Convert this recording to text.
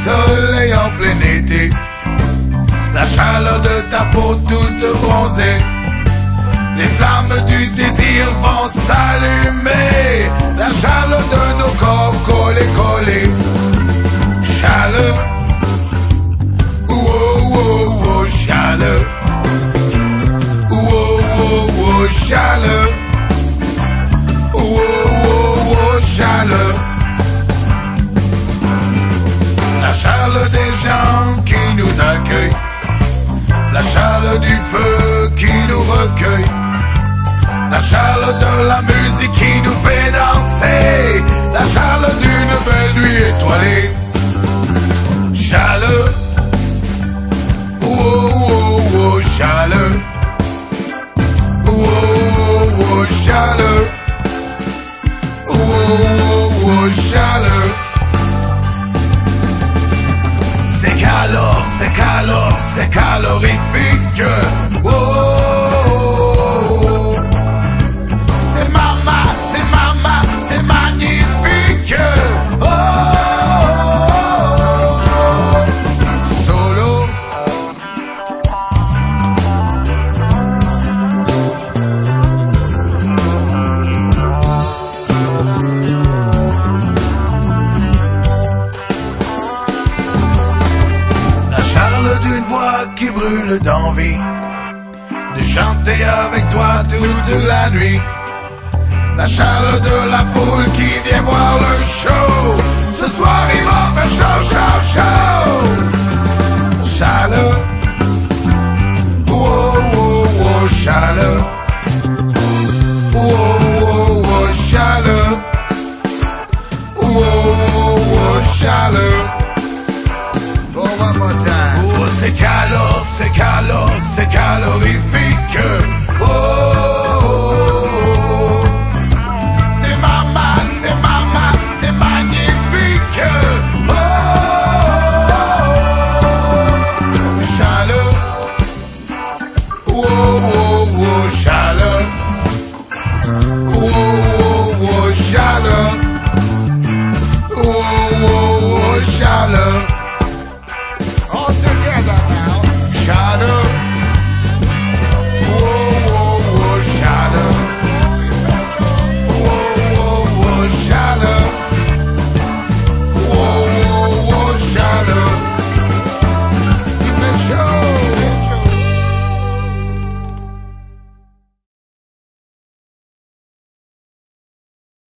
soleil en plein été, la chaleur de ta peau toute bronzée, les flammes du désir vont s'allumer, la chaleur de nos corps collés, chaleur, oh, chaleur, oh, chaleur, oh, chaleur. La chaleur des gens qui nous accueillent, la chaleur du feu qui nous recueille, la chaleur de la musique qui nous fait danser, la chaleur d'une belle nuit étoilée. Chaleur, oh, chaleur, oh, chaleur, oh, chaleur. C'est calorifique. Oh, c'est magnifique. Oh, solo. D'une voix qui brûle d'envie de chanter avec toi toute la nuit, la chaleur de la foule qui vient voir le show. Ce soir il va faire chaud. Chaleur, oh, chaleur, oh, chaleur, oh, chaleur. C'est calorifique. Oh, c'est magnifique. Oh, chaleur. Oh, chaleur. Oh, chaleur. Oh, chaleur.